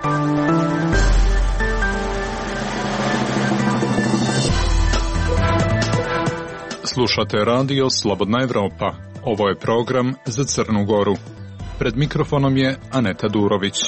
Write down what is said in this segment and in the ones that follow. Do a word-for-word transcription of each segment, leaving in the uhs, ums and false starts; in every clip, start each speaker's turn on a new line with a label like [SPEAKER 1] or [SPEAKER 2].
[SPEAKER 1] Slušate radio Slobodna Evropa. Ovo je program za Crnu Goru. Pred mikrofonom je Aneta Durović.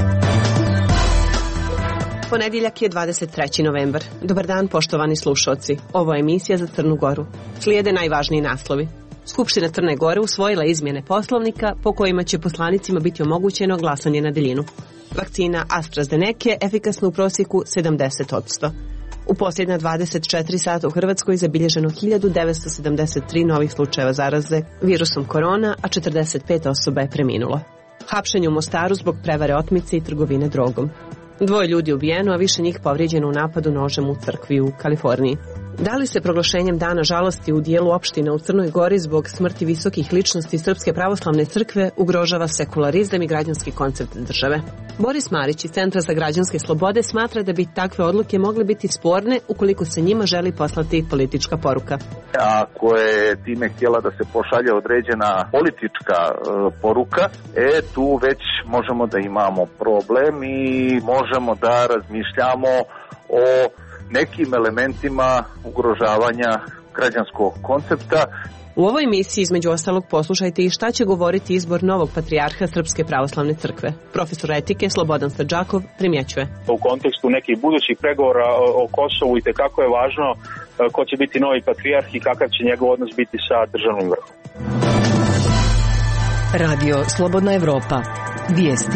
[SPEAKER 2] Ponedjeljak je dvadeset treći novembar. Dobar dan, poštovani slušalci. Ovo je emisija za Crnu Goru. Slijede najvažniji naslovi. Skupština Crne Gore usvojila izmjene poslovnika po kojima će poslanicima biti omogućeno glasanje na daljinu. Vakcina AstraZeneca je efikasna u prosjeku sedamdeset posto. U posljednja dvadeset četiri sata u Hrvatskoj zabilježeno hiljadu devetsto sedamdeset tri novih slučajeva zaraze virusom korona, a četrdeset pet osoba je preminulo. Hapšenje u Mostaru zbog prevare otmice i trgovine drogom. Dvoje ljudi ubijeno, a više njih povrijeđeno u napadu nožem u crkvi u Kaliforniji. Da li se proglašenjem dana žalosti u dijelu opština u Crnoj Gori zbog smrti visokih ličnosti Srpske pravoslavne crkve ugrožava sekularizam i građanski koncept države? Boris Marić iz Centra za građanske slobode smatra da bi takve odluke mogle biti sporne ukoliko se njima želi poslati politička poruka.
[SPEAKER 3] Ako je time htjela da se pošalje određena politička e, poruka, e tu već možemo da imamo problem i možemo da razmišljamo o nekim elementima ugrožavanja građanskog koncepta.
[SPEAKER 2] U ovoj emisiji između ostalog poslušajte i šta će govoriti izbor novog patrijarha Srpske pravoslavne crkve. Profesor etike Slobodan Srđakov primjećuje.
[SPEAKER 4] U kontekstu nekih budućih pregovora o Kosovu itekako je važno ko će biti novi patrijarh i kakav će njegov odnos biti sa državnim vrhom.
[SPEAKER 5] Radio Slobodna Evropa. Vijesti.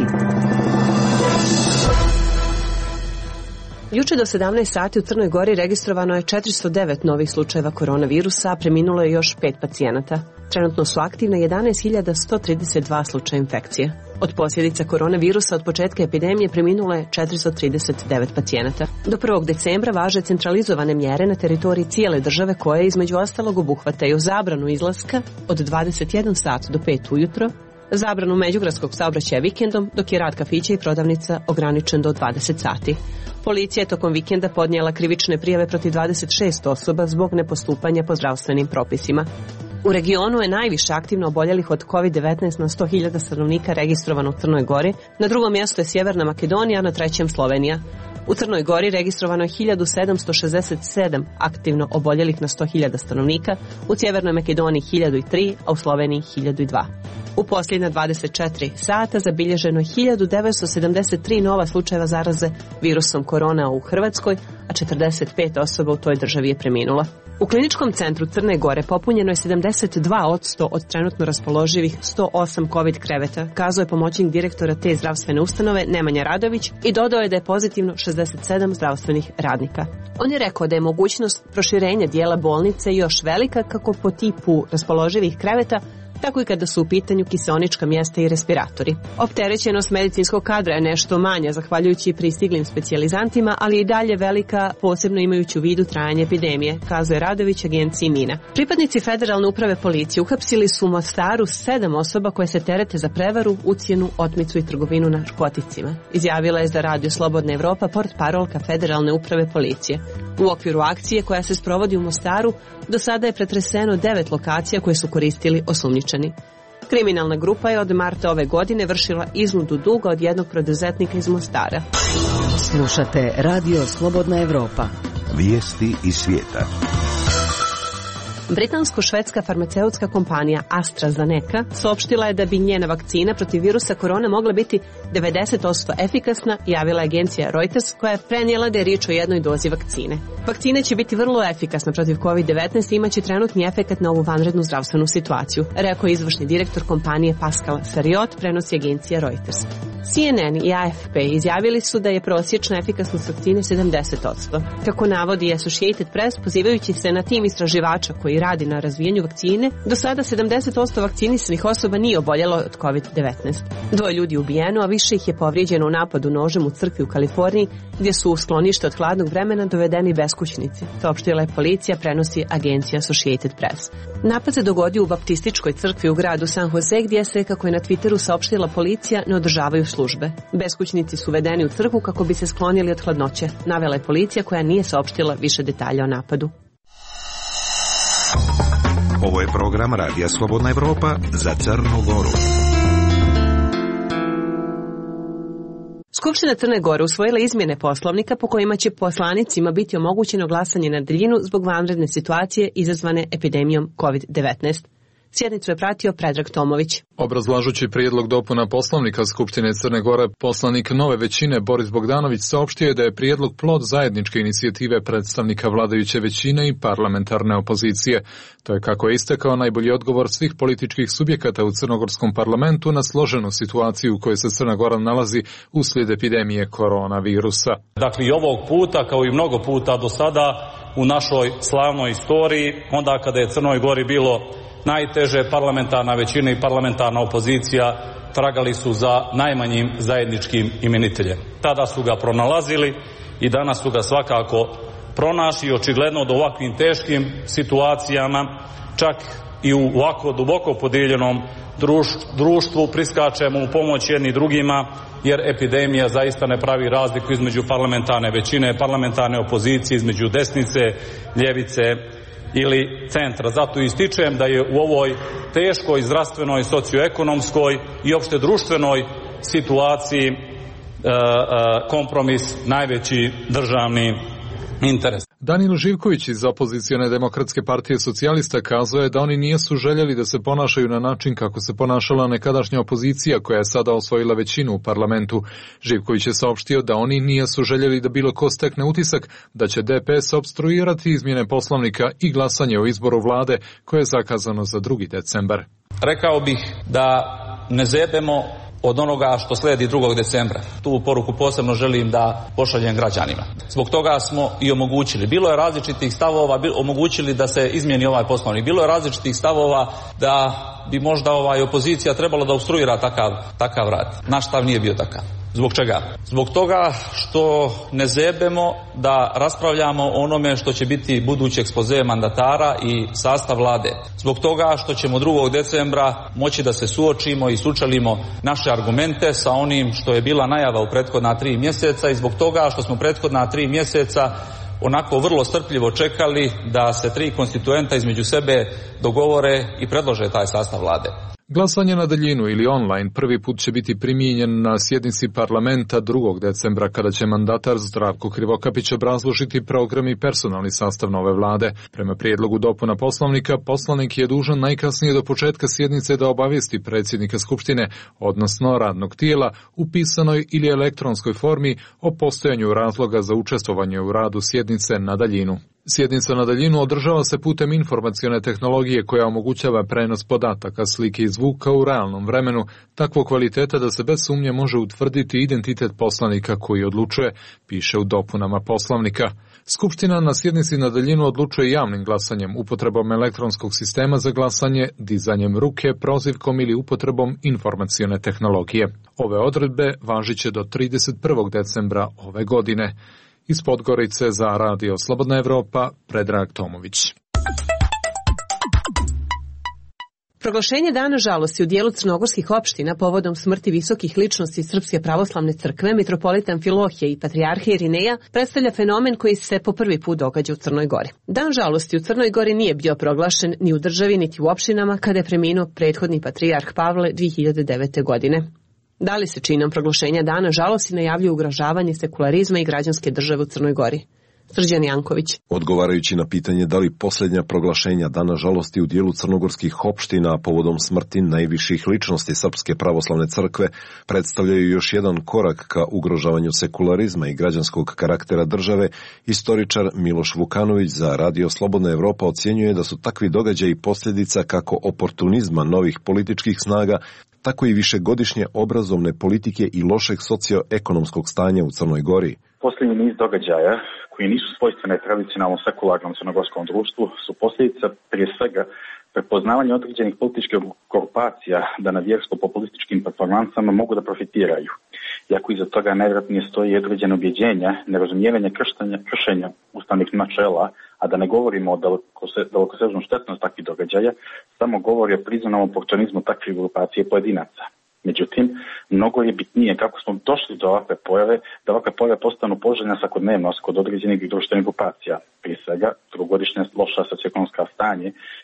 [SPEAKER 2] Juče do sedamnaest sati u Crnoj Gori registrovano je četiristo devet novih slučajeva koronavirusa, a preminulo je još pet pacijenata. Trenutno su aktivne jedanaest hiljada sto trideset dva slučaja infekcije. Od posljedica koronavirusa od početka epidemije preminulo je četiristo trideset devet pacijenata. Do prvog decembra važe centralizovane mjere na teritoriji cijele države koje između ostalog obuhvataju zabranu izlaska od dvadeset jedan sat do pet ujutro, zabranu međugradskog saobraćaja vikendom, dok je rad kafića i prodavnica ograničen do dvadeset sati. Policija je tokom vikenda podnijela krivične prijave protiv dvadeset šest osoba zbog nepostupanja po zdravstvenim propisima. U regionu je najviše aktivno oboljelih od kovid devetnaest na sto hiljada stanovnika registrovano u Crnoj Gori, na drugom mjestu je Sjeverna Makedonija, na trećem Slovenija. U Crnoj Gori registrovano je hiljadu sedamsto šezdeset sedam aktivno oboljelih na sto hiljada stanovnika, u Sjevernoj Makedoniji hiljadu tri, a u Sloveniji hiljadu dva. U posljednja dvadeset četiri sata zabilježeno je hiljadu devetsto sedamdeset tri nova slučajeva zaraze virusom korona u Hrvatskoj, a četrdeset pet osoba u toj državi je preminulo. U kliničkom centru Crne Gore popunjeno je sedamdeset dva posto od trenutno raspoloživih sto osam covid kreveta, kazao je pomoćnik direktora te zdravstvene ustanove Nemanja Radović i dodao je da je pozitivno šezdeset sedam zdravstvenih radnika. On je rekao da je mogućnost proširenja dijela bolnice još velika kako po tipu raspoloživih kreveta, tako i kada su u pitanju kiseonička mjesta i respiratori. Opterećenost medicinskog kadra je nešto manja zahvaljujući pristiglim specijalizantima, ali i dalje velika, posebno imajući u vidu trajanje epidemije, kazuje Radović agenciji Mina. Pripadnici Federalne uprave policije uhapsili su u Mostaru sedam osoba koje se terete za prevaru, ucjenu, otmicu i trgovinu narkoticima. Izjavila je za Radio Slobodna Evropa portparolka Federalne uprave policije. U okviru akcije koja se sprovodi u Mostaru, do sada je pretreseno devet lokacija koje su koristili osumnjičeni. Kriminalna grupa je od marta ove godine vršila iznudu duga od jednog preduzetnika iz Mostara.
[SPEAKER 5] Slušate Radio Slobodna Evropa.
[SPEAKER 6] Vijesti iz svijeta.
[SPEAKER 2] Britansko-švedska farmaceutska kompanija AstraZeneca saopštila je da bi njena vakcina protiv virusa korona mogla biti devedeset posto efikasna, javila agencija Reuters koja je prenijela da je riječ o jednoj dozi vakcine. Vakcina će biti vrlo efikasna protiv kovid devetnaest i imaće trenutni efekat na ovu vanrednu zdravstvenu situaciju, rekao je izvršni direktor kompanije Pascal Sariot, prenosi agencija Reuters. C N N i A F P izjavili su da je prosječna efikasnost vakcine sedamdeset posto. Kako navodi Associated Press, pozivajući se na tim istraživača koji radi na razvijanju vakcine, do sada sedamdeset posto vakcinisanih osoba nije oboljelo od kovid devetnaest. Dvoje ljudi ubijeno, a više ih je povrijeđeno u napadu nožem u crkvi u Kaliforniji, gdje su u sklonište od hladnog vremena dovedeni beskućnici. Saopštila je policija, prenosi agencija Associated Press. Napad se dogodio u baptističkoj crkvi u gradu San Jose, gdje se, kako je na Twitteru saopštila policija, ne održavaju službe. Beskućnici su vedeni u crkvu kako bi se sklonili od hladnoće, navela je policija koja nije saopštila više detalja o napadu.
[SPEAKER 6] Ovo je program Radija Slobodna Evropa za Crnu Goru.
[SPEAKER 2] Skupština Crne Gore usvojila izmjene poslovnika po kojima će poslanicima biti omogućeno glasanje na daljinu zbog vanredne situacije izazvane epidemijom kovid devetnaest. Sjednicu je pratio Predrag Tomović.
[SPEAKER 1] Obrazlažući prijedlog dopuna poslovnika Skupštine Crne Gore, poslanik Nove većine Boris Bogdanović saopštio je da je prijedlog plod zajedničke inicijative predstavnika vladajuće većine i parlamentarne opozicije. To je, kako je istakao, najbolji odgovor svih političkih subjekata u crnogorskom parlamentu na složenu situaciju u kojoj se Crna Gora nalazi uslijed epidemije koronavirusa.
[SPEAKER 7] Dakle, i ovog puta, kao i mnogo puta do sada u našoj slavnoj istoriji, onda kada je Crnoj Gori bilo najteže, parlamentarna većina i parlamentarna opozicija tragali su za najmanjim zajedničkim imeniteljem. Tada su ga pronalazili i danas su ga svakako pronašli. Očigledno da u ovakvim teškim situacijama, čak i u ovako duboko podijeljenom društvu, priskačemo u pomoć jedni drugima, jer epidemija zaista ne pravi razliku između parlamentarne većine, parlamentarne opozicije, između desnice, ljevice ili centra. Zato ističem da je u ovoj teškoj zdravstvenoj, socioekonomskoj i opšte društvenoj situaciji e, e, kompromis najveći državni interes.
[SPEAKER 1] Danilo Živković iz opozicione Demokratske partije socijalista kazao je da oni nisu željeli da se ponašaju na način kako se ponašala nekadašnja opozicija koja je sada osvojila većinu u parlamentu. Živković je saopštio da oni nisu željeli da bilo ko stekne utisak da će D P S opstruirati izmjene poslovnika i glasanje o izboru vlade koje je zakazano za drugi decembar.
[SPEAKER 7] Rekao bih da ne zebemo od onoga što sledi drugog decembra. Tu poruku posebno želim da pošaljem građanima. Zbog toga smo i omogućili. Bilo je različitih stavova, omogućili da se izmijeni ovaj poslovnik. Bilo je različitih stavova da bi možda ovaj opozicija trebala da opstruira takav, takav rad. Naš stav nije bio takav. Zbog čega? Zbog toga što ne zebemo da raspravljamo o onome što će biti budući ekspoze mandatara i sastav vlade. Zbog toga što ćemo drugog decembra moći da se suočimo i sučelimo naše argumente sa onim što je bila najava u prethodna tri mjeseca i zbog toga što smo prethodna tri mjeseca onako vrlo strpljivo čekali da se tri konstituenta između sebe dogovore i predlože taj sastav vlade.
[SPEAKER 1] Glasanje na daljinu ili online prvi put će biti primijenjen na sjednici parlamenta drugog decembra kada će mandatar Zdravko Krivokapić obrazložiti program i personalni sastav nove vlade. Prema prijedlogu dopuna poslovnika, poslanik je dužan najkasnije do početka sjednice da obavijesti predsjednika Skupštine, odnosno radnog tijela, u pisanoj ili elektronskoj formi o postojanju razloga za učestvovanje u radu sjednice na daljinu. Sjednica na daljinu održava se putem informacione tehnologije koja omogućava prenos podataka, slike i zvuka u realnom vremenu, takvo kvaliteta da se bez sumnje može utvrditi identitet poslanika koji odlučuje, piše u dopunama poslovnika. Skupština na sjednici na daljinu odlučuje javnim glasanjem, upotrebom elektronskog sistema za glasanje, dizanjem ruke, prozivkom ili upotrebom informacione tehnologije. Ove odredbe važit će do trideset prvog decembra ove godine. Iz Podgorice za Radio Slobodna Evropa, Predrag Tomović.
[SPEAKER 2] Proglašenje dana žalosti u dijelu crnogorskih opština povodom smrti visokih ličnosti Srpske pravoslavne crkve, mitropolita Amfilohije i patrijarha Irineja, predstavlja fenomen koji se po prvi put događa u Crnoj Gori. Dan žalosti u Crnoj Gori nije bio proglašen ni u državi niti u opštinama kada je preminuo prethodni patrijarh Pavle dvije hiljade devete. godine. Da li se činom proglašenja dana žalosti najavljuje ugrožavanje sekularizma i građanske države u Crnoj Gori? Srđan Janković.
[SPEAKER 8] Odgovarajući na pitanje da li posljednja proglašenja dana žalosti u dijelu crnogorskih opština povodom smrti najviših ličnosti Srpske pravoslavne crkve predstavljaju još jedan korak ka ugrožavanju sekularizma i građanskog karaktera države, historičar Miloš Vukanović za Radio Slobodna Evropa ocjenjuje da su takvi događaji posljedica kako oportunizma novih političkih snaga, tako i višegodišnje obrazovne politike i lošeg socioekonomskog stanja u Crnoj Gori.
[SPEAKER 9] Posljednji niz događaja koji nisu svojstvene tradicionalnom sekularnom crnogorskom društvu su posljedica prije svega prepoznavanja određenih političkih grupacija da na vjersko-populističkim performansama mogu da profitiraju. Iako iza toga najvjerojatnije stoji određene objeđenja, nerazumijevanje kršenja ustavnih načela, a da ne govorimo o dalekosežnom štetnosti takvih događaja, samo govori o priznanom oportunizmu takvih grupacija i pojedinaca. Međutim, mnogo je bitnije kako smo došli do ovakve pojave, da ovakve pojave postanu poželjna svakodnevnost kod određenih društvenih grupacija. Prije svega, trogodišnja loša socioekonomska stanje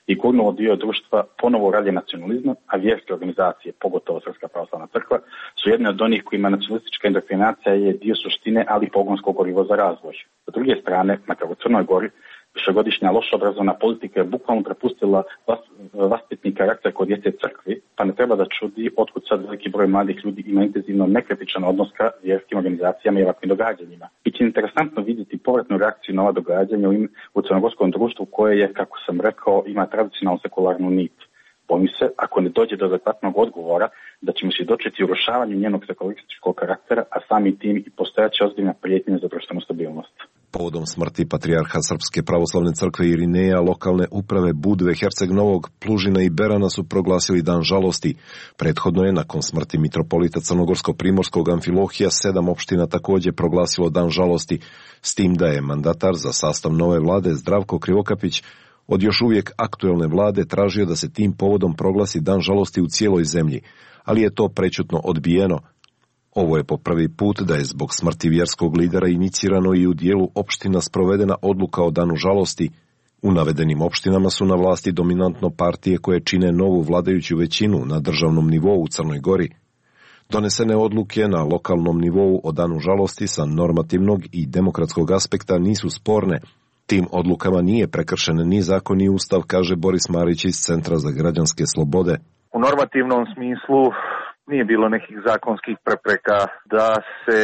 [SPEAKER 9] i gurnulo dio društva ponovo u ralje nacionalizma, a vjerske organizacije, pogotovo Srpska pravoslavna crkva, su jedne od onih kojima nacionalistička indoktrinacija je dio suštine, ali pogonsko gorivo za razvoj. S druge strane, makar u Crnoj Gori, višegodišnja loša obrazovna politika je bukvalno prepustila vaspitni karakter kod djece crkvi, pa ne treba da čudi otkud sad veliki broj mladih ljudi ima intenzivno nekritičan odnos ka vjerskim organizacijama i ovakvim događanjima. Biće interesantno vidjeti povratnu reakciju na ova događanja u, u crnogorskom društvu koje je, kako sam rekao, ima tradicionalnu sekularnu nit. Bojim se, ako ne dođe do adekvatnog odgovora, da ćemo svjedočiti urušavanju njenog sekularističkog karaktera, a sami tim i postojaće ozbiljna prijetnja za društvenu stabilnost.
[SPEAKER 8] Povodom smrti patrijarha Srpske pravoslavne crkve Irineja, lokalne uprave Budve, Herceg Novog, Plužina i Berana su proglasili dan žalosti. Prethodno je, nakon smrti mitropolita Crnogorsko-Primorskog Amfilohija, sedam opština također proglasilo dan žalosti, s tim da je mandatar za sastav nove vlade Zdravko Krivokapić od još uvijek aktuelne vlade tražio da se tim povodom proglasi dan žalosti u cijeloj zemlji, ali je to prečutno odbijeno. Ovo je po prvi put da je zbog smrti vjerskog lidera inicirano i u dijelu opština sprovedena odluka o danu žalosti. U navedenim opštinama su na vlasti dominantno partije koje čine novu vladajuću većinu na državnom nivou u Crnoj Gori. Donesene odluke na lokalnom nivou o danu žalosti sa normativnog i demokratskog aspekta nisu sporne. Tim odlukama nije prekršen ni zakon ni ustav, kaže Boris Marić iz Centra za građanske slobode.
[SPEAKER 3] U normativnom smislu nije bilo nekih zakonskih prepreka da se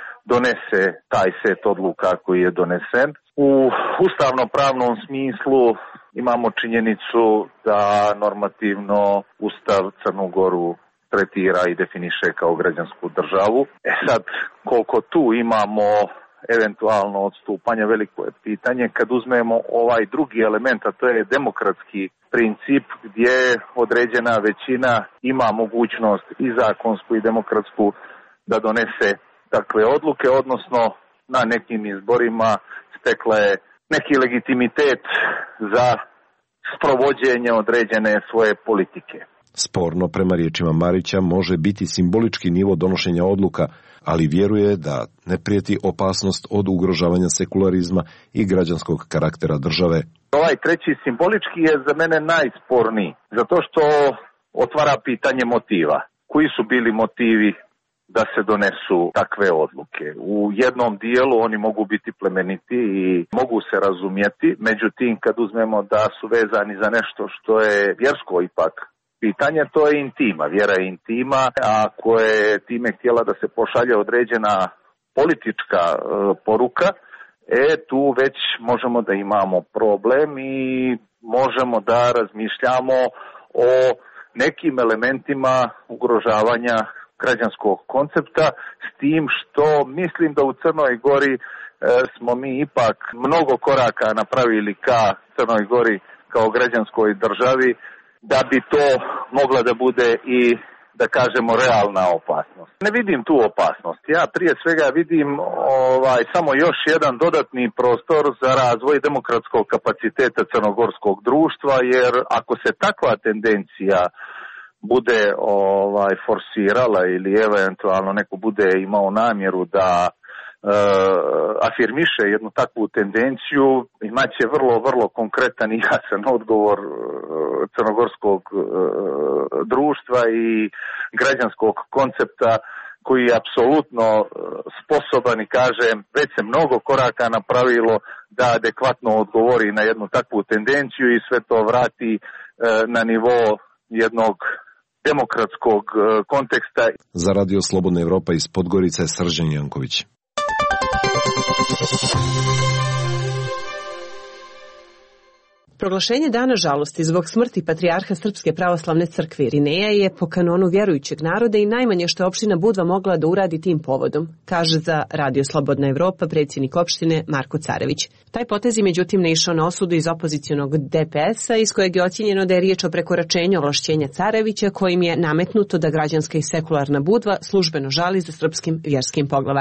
[SPEAKER 3] donese taj set odluka koji je donesen. U ustavno-pravnom smislu imamo činjenicu da normativno Ustav Crnu Goru tretira i definiše kao građansku državu. E sad, koliko tu imamo eventualno odstupanje, veliko je pitanje. Kad uzmemo ovaj drugi element, a to je demokratski princip gdje određena većina ima mogućnost i zakonsku i demokratsku da donese takve odluke, odnosno na nekim izborima stekla je neki legitimitet za sprovođenje određene svoje politike.
[SPEAKER 8] Sporno, prema riječima Marića, može biti simbolički nivo donošenja odluka, ali vjeruje da ne prijeti opasnost od ugrožavanja sekularizma i građanskog karaktera države.
[SPEAKER 3] Ovaj treći simbolički je za mene najsporniji, zato što otvara pitanje motiva. Koji su bili motivi da se donesu takve odluke? U jednom dijelu oni mogu biti plemeniti i mogu se razumjeti, međutim kad uzmemo da su vezani za nešto što je vjersko ipak pitanje, to je intima, vjera je intima, ako je time htjela da se pošalje određena politička e, poruka, e tu već možemo da imamo problem i možemo da razmišljamo o nekim elementima ugrožavanja građanskog koncepta, s tim što mislim da u Crnoj Gori e, smo mi ipak mnogo koraka napravili ka Crnoj Gori kao građanskoj državi, da bi to mogla da bude i, da kažemo, realna opasnost. Ne vidim tu opasnost. Ja prije svega vidim ovaj samo još jedan dodatni prostor za razvoj demokratskog kapaciteta crnogorskog društva, jer ako se takva tendencija bude ovaj forsirala ili eventualno neko bude imao namjeru da Uh, afirmiše jednu takvu tendenciju, imaće vrlo, vrlo konkretan i jasan odgovor uh, crnogorskog uh, društva i građanskog koncepta koji je apsolutno uh, sposoban i kažem, već se mnogo koraka napravilo da adekvatno odgovori na jednu takvu tendenciju i sve to vrati uh, na nivo jednog demokratskog uh, konteksta.
[SPEAKER 8] Za Radio Slobodna Evropa iz Podgorice, Srđan Janković.
[SPEAKER 2] Proglašenje dana žalosti zbog smrti patrijarha Srpske pravoslavne crkve Irineja je po kanonu vjerujućeg naroda i najmanje što je opština Budva mogla da uradi tim povodom, kaže za Radio Slobodna Evropa predsjednik opštine Marko Carević. Taj potez je međutim ne išao na osudu iz opozicionog D P S-a, iz kojeg je ocjenjeno da je riječ o prekoračenju ovlašćenja Carevića, kojim je nametnuto da građanska i sekularna Budva službeno žali za srpskim vjerskim poglavarom.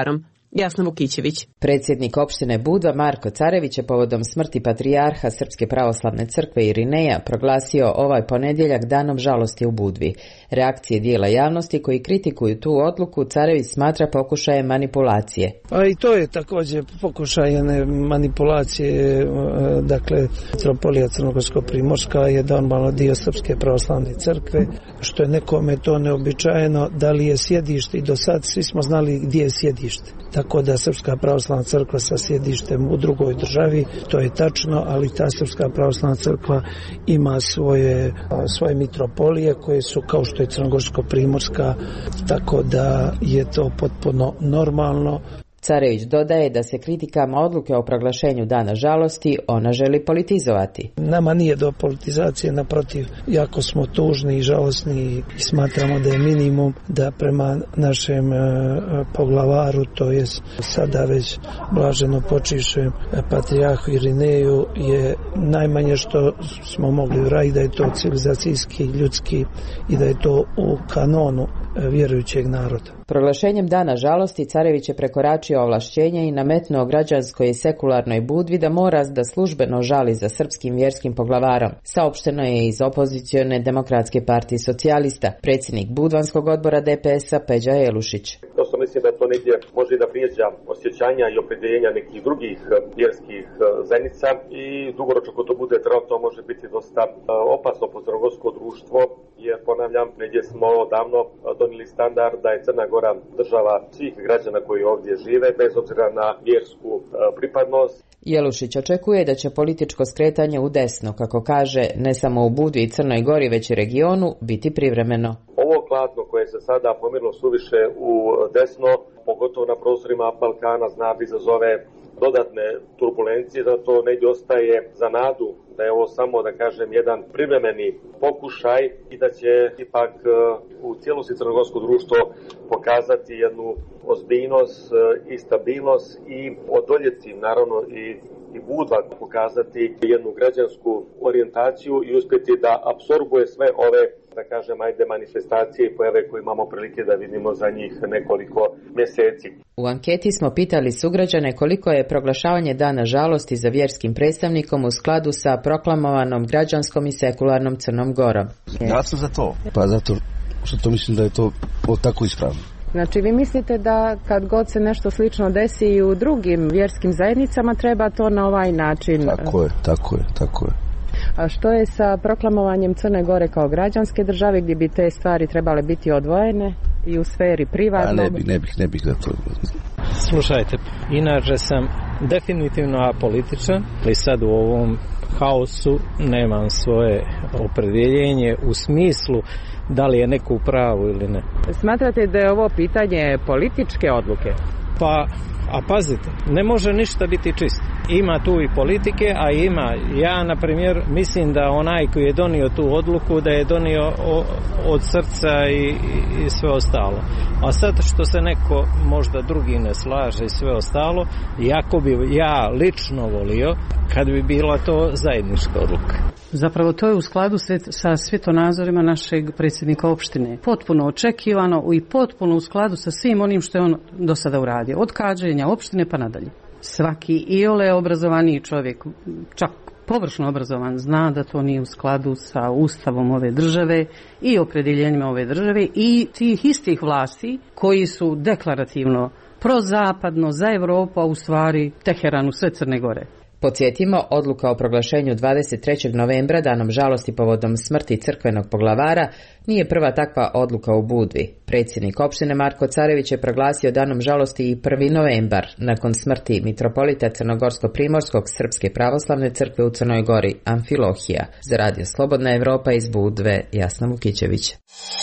[SPEAKER 2] Jasna Vukićević.
[SPEAKER 10] Predsjednik opštine Budva Marko Carević je povodom smrti patrijarha Srpske pravoslavne crkve Irineja proglasio ovaj ponedjeljak danom žalosti u Budvi. Reakcije dijela javnosti koji kritikuju tu odluku Carević smatra pokušajem manipulacije.
[SPEAKER 11] A i to je također pokušaj manipulacije, dakle metropolija Crnogorsko-primorska je normalno dio Srpske pravoslavne crkve, što je nekome to neobičajeno, da li je sjedište i do sad svi smo znali gdje je sjedište. Tako da Srpska pravoslavna crkva sa sjedištem u drugoj državi, to je tačno, ali ta Srpska pravoslavna crkva ima svoje, svoje mitropolije koje su kao što je Crnogorsko-primorska, tako da je to potpuno normalno.
[SPEAKER 10] Carević dodaje da se kritikama odluke o proglašenju dana žalosti ona želi politizovati.
[SPEAKER 11] Nama nije do politizacije, naprotiv, jako smo tužni i žalosni i smatramo da je minimum da prema našem e, poglavaru, to je sada već blaženo počivšem patrijarhu Irineju, je najmanje što smo mogli uraditi, da je to civilizacijski, ljudski i da je to u kanonu vjerujućeg naroda.
[SPEAKER 10] Proglašenjem dana žalosti Carević je prekoračio ovlašćenje i nametnuo građanskoj i sekularnoj Budvi da mora da službeno žali za srpskim vjerskim poglavarom. Saopšteno je iz opozicione Demokratske partije socijalista, predsjednik Budvanskog odbora D P S-a Peđa Jelušić.
[SPEAKER 12] Prosto mislim da to negdje može da vrijeđa osjećanja i opredjeljenja nekih drugih vjerskih zajednica i dugoročno ako to bude trajalo, to može biti dosta opasno po crnogorsko društvo, jer ponavljam, negdje smo davno donijeli standard da je Crna Gora država svih građana koji ovdje žive, bez obzira na vjersku pripadnost.
[SPEAKER 10] Jelušić očekuje da će političko skretanje u desno, kako kaže, ne samo u Budvi i Crnoj Gori, već i regionu, biti privremeno.
[SPEAKER 12] Ovo klatno koje se sada pomirilo suviše u desno, pogotovo na prostorima Balkana, zna da izazove dodatne turbulencije, zato negdje ostaje za nadu da je ovo samo, da kažem, jedan privremeni pokušaj i da će ipak u cijelosti crnogorsko društvo pokazati jednu ozbiljnost i stabilnost i odoljeti, naravno, i i Budva pokazati jednu građansku orijentaciju i uspjeti da apsorbuje sve ove, da kažem, ajde manifestacije i pojave koje imamo prilike da vidimo za njih nekoliko mjeseci.
[SPEAKER 10] U anketi smo pitali sugrađane koliko je proglašavanje dana žalosti za vjerskim predstavnikom u skladu sa proklamovanom građanskom i sekularnom Crnom Gorom.
[SPEAKER 13] Ja sam za to, pa zato što to mislim da je to tako ispravno.
[SPEAKER 14] Znači vi mislite da kad god se nešto slično desi i u drugim vjerskim zajednicama treba to na ovaj način?
[SPEAKER 13] Tako je, tako je, tako je.
[SPEAKER 14] A što je sa proklamovanjem Crne Gore kao građanske države gdje bi te stvari trebale biti odvojene i u sferi privatnog?
[SPEAKER 13] A ne bih, ne bih, ne bih da to...
[SPEAKER 15] Slušajte, inače sam definitivno apolitičan, ali sad u ovom haosu nemam svoje opredjeljenje u smislu da li je neko u pravu ili ne.
[SPEAKER 14] Smatrate da je ovo pitanje političke odluke?
[SPEAKER 15] Pa, a pazite, ne može ništa biti čisto. Ima tu i politike, a ima, ja na primjer mislim da onaj koji je donio tu odluku da je donio o, od srca i, i sve ostalo. A sad što se neko možda drugi ne slaže i sve ostalo, jako bi ja lično volio kad bi bila to zajednička odluka.
[SPEAKER 16] Zapravo to je u skladu sa svjetonazorima našeg predsjednika opštine. Potpuno očekivano i potpuno u skladu sa svim onim što je on do sada uradio. Od kađenja opštine pa nadalje. Svaki iole obrazovaniji čovjek, čak površno obrazovan, zna da to nije u skladu sa ustavom ove države i opredjeljenjima ove države i tih istih vlasti koji su deklarativno prozapadno za Europu, a u stvari Teheranu sve Crne Gore.
[SPEAKER 10] Podsjetimo, odluka o proglašenju dvadeset trećeg novembra danom žalosti povodom smrti crkvenog poglavara nije prva takva odluka u Budvi. Predsjednik opštine Marko Carević je proglasio danom žalosti i prvi novembar nakon smrti mitropolita Crnogorsko-primorskog Srpske pravoslavne crkve u Crnoj Gori Amfilohija. Za Radio Slobodna Evropa iz Budve, Jasna Vukićević.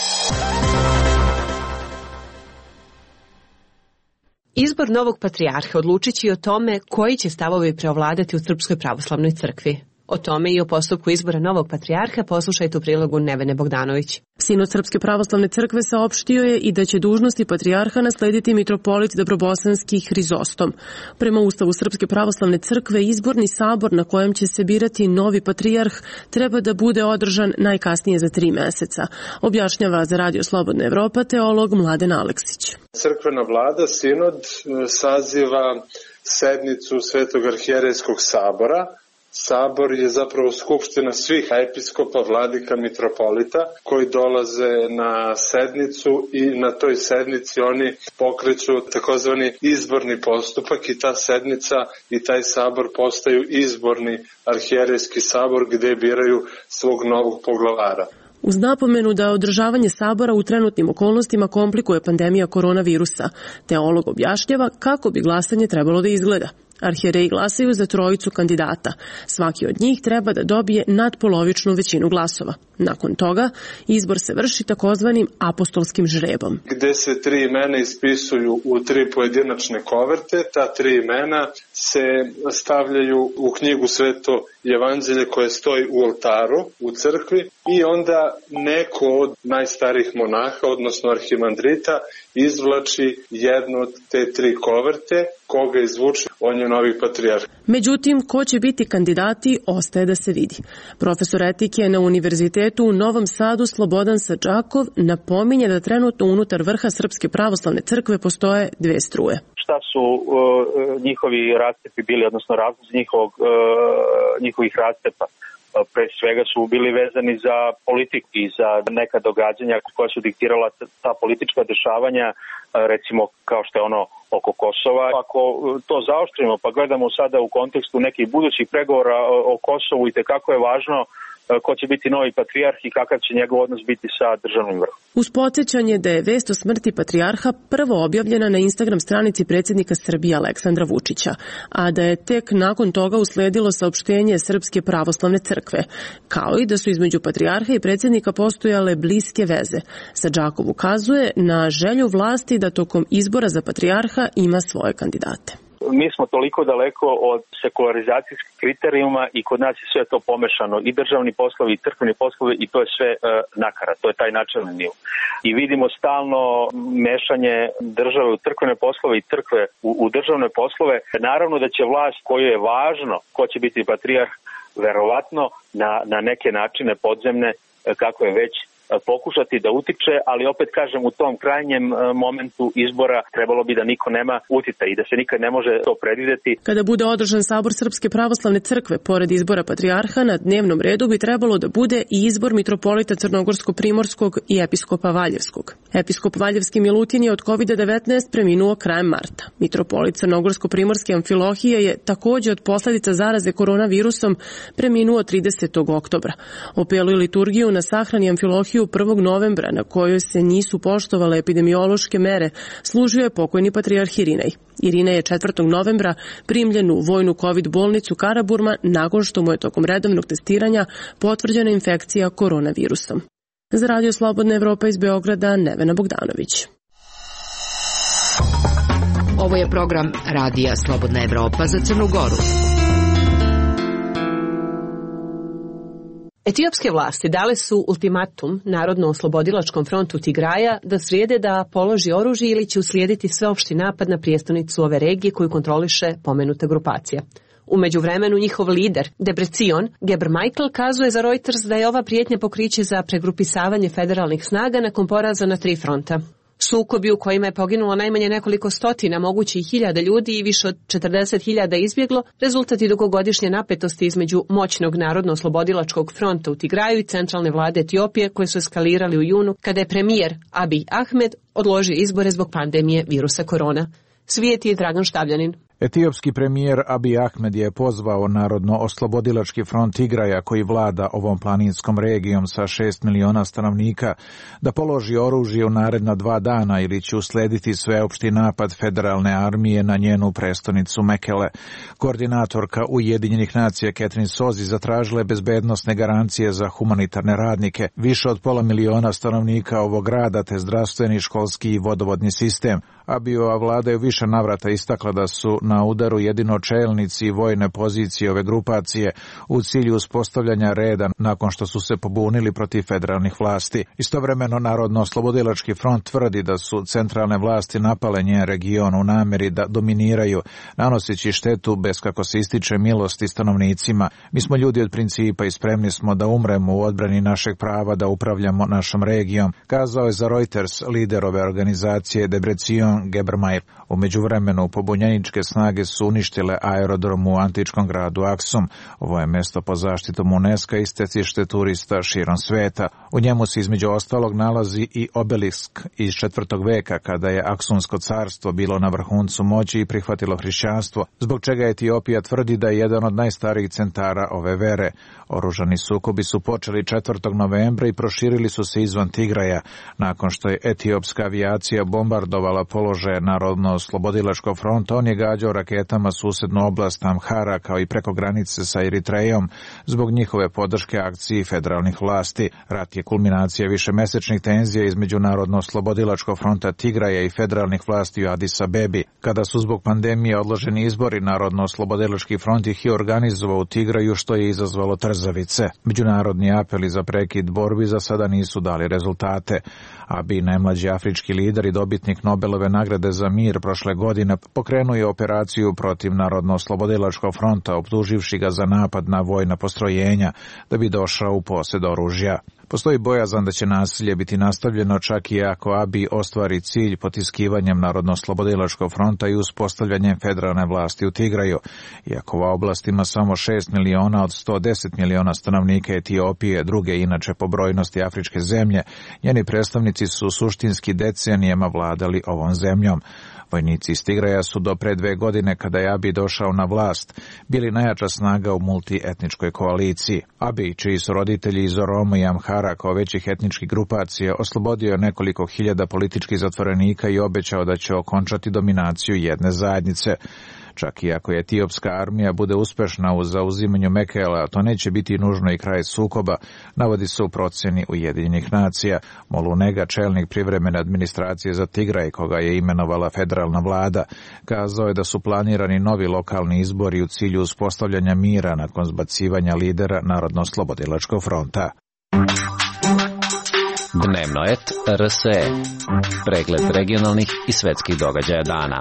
[SPEAKER 2] Izbor novog patrijarha odlučit će i o tome koji će stavovi preovladati u Srpskoj pravoslavnoj crkvi. O tome i o postupku izbora novog patrijarha poslušajte u prilogu Nevene Bogdanović.
[SPEAKER 17] Sinod Srpske pravoslavne crkve saopštio je i da će dužnosti patrijarha naslediti mitropolit Dobrobosanski Hrizostom. Prema Ustavu Srpske pravoslavne crkve, izborni sabor na kojem će se birati novi patrijarh treba da bude održan najkasnije za tri meseca, objašnjava za Radio Slobodna Evropa teolog Mladen Aleksić.
[SPEAKER 18] Crkvena vlada, sinod, saziva sednicu Svetog arhijerejskog sabora. Sabor je zapravo skupština svih episkopa, vladika, mitropolita koji dolaze na sednicu i na toj sednici oni pokreću takozvani izborni postupak i ta sednica i taj sabor postaju izborni arhijerejski sabor gde biraju svog novog poglavara.
[SPEAKER 17] Uz napomenu da održavanje sabora u trenutnim okolnostima komplikuje pandemija koronavirusa, teolog objašnjava kako bi glasanje trebalo da izgleda. Arhijereji glasaju za trojicu kandidata. Svaki od njih treba da dobije nadpolovičnu većinu glasova. Nakon toga, izbor se vrši takozvanim apostolskim žrebom.
[SPEAKER 18] Gde se tri imena ispisuju u tri pojedinačne koverte, ta tri imena se stavljaju u knjigu Sveto evanđelje koje stoji u oltaru u crkvi i onda neko od najstarijih monaha, odnosno arhimandrita, izvlači jednu od te tri koverte, koga izvuče, on je novi patrijarh.
[SPEAKER 17] Međutim, ko će biti kandidati, ostaje da se vidi. Profesor etike na Univerzitetu u Novom Sadu Slobodan Sadžakov napominje da trenutno unutar vrha Srpske pravoslavne crkve postoje dve struje.
[SPEAKER 4] Šta su uh, njihovi rastepi bili, odnosno razlozi njihovog, uh, njihovih rastepa? Pre svega su bili vezani za politiku i za neka događanja koja su diktirala ta politička dešavanja, recimo kao što je ono oko Kosova. Ako to zaoštrimo pa gledamo sada u kontekstu nekih budućih pregovora o Kosovu i tekako je važno ko će biti novi patrijarh i kakav će njegov odnos biti sa državnim vrhom.
[SPEAKER 17] Uz podsjećanje da je vest o smrti patrijarha prvo objavljena na Instagram stranici predsjednika Srbije Aleksandra Vučića, a da je tek nakon toga usledilo saopštenje Srpske pravoslavne crkve, kao i da su između patrijarha i predsjednika postojale bliske veze. Sadžakov ukazuje na želju vlasti da tokom izbora za patrijarha ima svoje kandidate.
[SPEAKER 4] Mi smo toliko daleko od sekularizacijskih kriterijuma i kod nas je sve to pomešano, i državni poslovi i crkveni poslovi, i to je sve e, nakara, to je taj načelni nivo. I vidimo stalno mešanje države u crkvene poslove i crkve u, u državne poslove. Naravno da će vlast koju je važno ko će biti patrijarh verovatno na, na neke načine podzemne, kako je već pokušati da utiče, ali opet kažem u tom krajnjem momentu izbora trebalo bi da niko nema uticaj i da se nikad ne može to predvideti.
[SPEAKER 17] Kada bude održan sabor Srpske pravoslavne crkve, pored izbora patrijarha, na dnevnom redu bi trebalo da bude i izbor mitropolita Crnogorsko-Primorskog i episkopa Valjevskog. Episkop Valjevski Milutin je od kovid devetnaest preminuo krajem marta. Mitropolit Crnogorsko-Primorske Amfilohije je takođe od posledica zaraze koronavirusom preminuo tridesetog oktobra. Opelu i liturgiju na sahrani Amfilohiju prvog novembra, na kojoj se nisu poštovale epidemiološke mere, služio je pokojni patrijarh Irinej. Irinej je četvrtog novembra primljen u vojnu kovid bolnicu Karaburma nakon što mu je tokom redovnog testiranja potvrđena infekcija koronavirusom. Za Radio Slobodna Evropa iz Beograda, Nevena Bogdanović.
[SPEAKER 5] Ovo je program Radija Slobodna Evropa za Crnu Goru.
[SPEAKER 2] Etiopske vlasti dale su ultimatum Narodno-oslobodilačkom frontu Tigraja da srijede da položi oružje ili će uslijediti sveopšti napad na prijestolnicu ove regije koju kontroliše pomenuta grupacija. U međuvremenu njihov lider, Debrecen Gebremichael, kazuje za Reuters da je ova prijetnja pokriće za pregrupisavanje federalnih snaga nakon poraza na tri fronta. Sukobi u kojima je poginulo najmanje nekoliko stotina, moguće i hiljada ljudi i više od četrdeset hiljada izbjeglo, rezultati dugogodišnje napetosti između moćnog Narodno-oslobodilačkog fronta u Tigraju i centralne vlade Etiopije koje su eskalirali u junu kada je premijer Abiy Ahmed odložio izbore zbog pandemije virusa korona. Svijet je Dragan Štavljanin.
[SPEAKER 19] Etiopski premijer Abiy Ahmed je pozvao Narodno-oslobodilački front Tigraja, koji vlada ovom planinskom regijom sa šest miliona stanovnika, da položi oružje u naredna dva dana ili će uslediti sveopšti napad federalne armije na njenu prestonicu Mekele. Koordinatorka Ujedinjenih nacija Catherine Sozi zatražila je bezbednosne garancije za humanitarne radnike, više od pola miliona stanovnika ovog grada te zdravstveni, školski i vodovodni sistem. Abijova vlada je u više navrata istakla da su na udaru jedino čelnici i vojne pozicije ove grupacije u cilju uspostavljanja reda nakon što su se pobunili protiv federalnih vlasti. Istovremeno Narodno-oslobodilački front tvrdi da su centralne vlasti napale njen region u nameri da dominiraju, nanoseći štetu bez, kako se ističe, milosti stanovnicima. Mi smo ljudi od principa i spremni smo da umremo u odbrani našeg prava da upravljamo našom regijom, kazao je za Reuters lider ove organizacije Debrecen Gebrmeier. U međuvremenu pobunjeničke snage su uništile aerodrom u antičkom gradu Aksum. Ovo je mesto pod zaštitom UNESCO i stecište turista širom sveta. U njemu se između ostalog nalazi i obelisk iz četvrtog veka, kada je Aksumsko carstvo bilo na vrhuncu moći i prihvatilo hrišćanstvo, zbog čega Etiopija tvrdi da je jedan od najstarijih centara ove vere. Oružani sukobi su počeli četvrtog novembra i proširili su se izvan Tigraja, nakon što je etiopska avijacija bombardovala položaje Narodno-oslobodilačkog fronta. On je gađao raketama susednu oblast Amhara kao i preko granice sa Eritrejom zbog njihove podrške akciji federalnih vlasti. Rat je kulminacija višemesečnih tenzija između Narodno-oslobodilačkog fronta Tigraja i federalnih vlasti u Adis Abebi. Kada su zbog pandemije odloženi izbori, Narodno-oslobodilački front ih je organizovao u Tigraju, što je izazvalo trzavice. Međunarodni apeli za prekid borbi za sada nisu dali rezultate. Abiy, najmlađi afrički lider i dobitnik Nobelove nagrade za mir prošle godine, pokrenuo je operaciju protiv Narodno-oslobodilačkog fronta, optuživši ga za napad na vojna postrojenja da bi došao u posjed oružja. Postoji bojazan da će nasilje biti nastavljeno čak i ako Abiy ostvari cilj potiskivanjem Narodno-oslobodilačkog fronta i uspostavljanjem federalne vlasti u Tigraju. Iako ova oblast ima samo šest miliona od sto deset miliona stanovnika Etiopije, druge inače po brojnosti afričke zemlje, njeni predstavnici su suštinski decenijama vladali ovom zemljom. Vojnici iz Tigraja su do pre dve godine, kada je Abiy došao na vlast, bili najjača snaga u multietničkoj koaliciji. Abiy, čiji su roditelji iz Oromo i Amhara kao većih etničkih grupacija, oslobodio je nekoliko hiljada političkih zatvorenika i obećao da će okončati dominaciju jedne zajednice. Čak i ako je etiopska armija bude uspešna u zauzimanju Mekela, to neće biti nužno i kraj sukoba, navodi se u procjeni Ujedinjenih nacija. Molunega, čelnik privremene administracije za Tigraj, koga je imenovala federalna vlada, kazao je da su planirani novi lokalni izbori u cilju uspostavljanja mira nakon zbacivanja lidera Narodno-oslobodilačkog fronta.
[SPEAKER 20] Dnevno et R S E. Pregled regionalnih i svetskih događaja dana.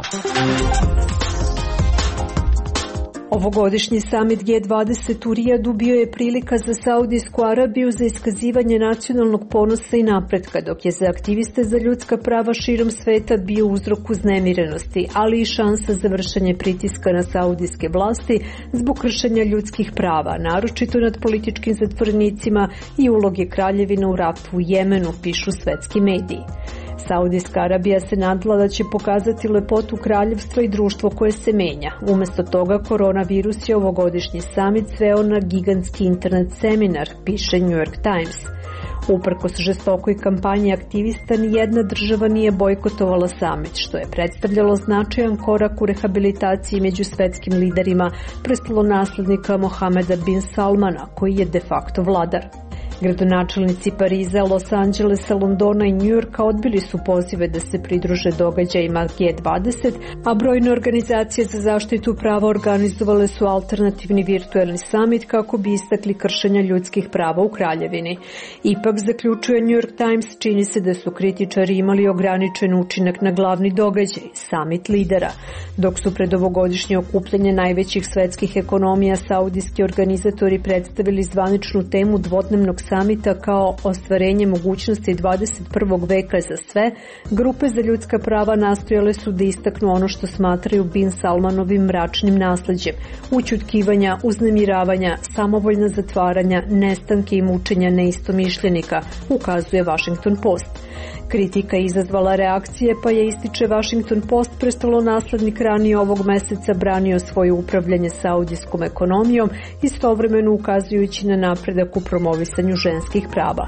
[SPEAKER 21] Ovogodišnji samit G dvadeset u Rijadu bio je prilika za Saudijsku Arabiju za iskazivanje nacionalnog ponosa i napretka, dok je za aktiviste za ljudska prava širom sveta bio uzrok uznemirenosti, ali i šansa za vršenje pritiska na saudijske vlasti zbog kršenja ljudskih prava, naročito nad političkim zatvorenicima i uloge kraljevine u ratu u Jemenu, pišu svetski mediji. Saudijska Arabija se nadala da će pokazati lepotu kraljevstva i društvo koje se menja. Umesto toga, koronavirus je ovogodišnji samit sveo na gigantski internet seminar, piše New York Times. Uprkos žestokoj kampanji aktivista, nijedna država nije bojkotovala samit, što je predstavljalo značajan korak u rehabilitaciji među svetskim liderima prestolonaslednika Mohameda bin Salmana, koji je de facto vladar. Gradonačelnici Pariza, Los Angelesa, Londona i Njujorka odbili su pozive da se pridruže događajima G dvadeset, a brojne organizacije za zaštitu prava organizovale su alternativni virtuelni samit kako bi istakli kršenja ljudskih prava u kraljevini. Ipak, zaključuje New York Times, čini se da su kritičari imali ograničen učinak na glavni događaj, samit lidera. Dok su pred ovogodišnje okupljanje najvećih svetskih ekonomija saudijski organizatori predstavili zvaničnu temu dvodnevnog samita kao ostvarenje mogućnosti dvadeset prvog veka za sve, grupe za ljudska prava nastojale su da istaknu ono što smatraju bin Salmanovim mračnim nasleđem, ućutkivanja, uznemiravanja, samovoljna zatvaranja, nestanke i mučenja neistomišljenika, ukazuje Washington Post. Kritika je izazvala reakcije, pa je, ističe Washington Post, prestolonaslednik ranije ovog meseca branio svoje upravljanje saudijskom ekonomijom, istovremeno ukazujući na napredak u promovisanju ženskih prava.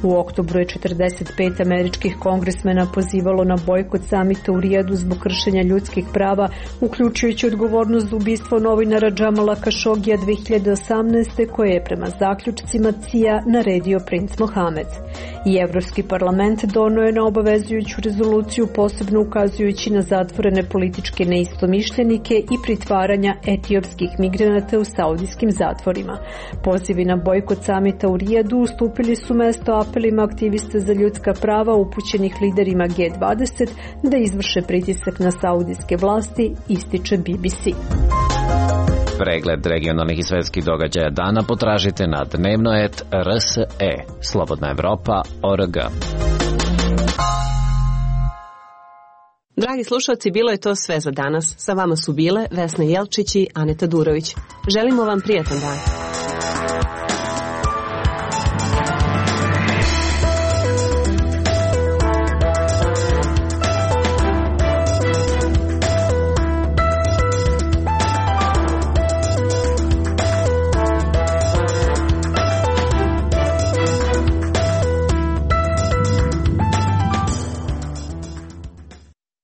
[SPEAKER 21] U oktobru je četrdeset pet američkih kongresmena pozivalo na bojkot samita u Rijadu zbog kršenja ljudskih prava, uključujući odgovornost za ubistvo novinara Džamala Kašogija dve hiljade osamnaeste. koje je prema zaključcima C I A naredio princ Mohamed. I Evropski parlament donio je na obavezujuću rezoluciju, posebno ukazujući na zatvorene političke neistomišljenike i pritvaranja etiopskih migranata u saudijskim zatvorima. Pozivi na bojkot samita u Rijadu ustupili su mesto apelima aktivista za ljudska prava upućenih liderima G dvadeset da izvrše pritisak na saudijske vlasti, ističe B B C.
[SPEAKER 20] Pregled regionalnih i svetskih događaja dana potražite na dnevnoet R S E, Slobodna Evropa, O R G.
[SPEAKER 2] Dragi slušalci, bilo je to sve za danas. Sa vama su bile Vesna Jelčić i Aneta Durović. Želimo vam prijatan dan.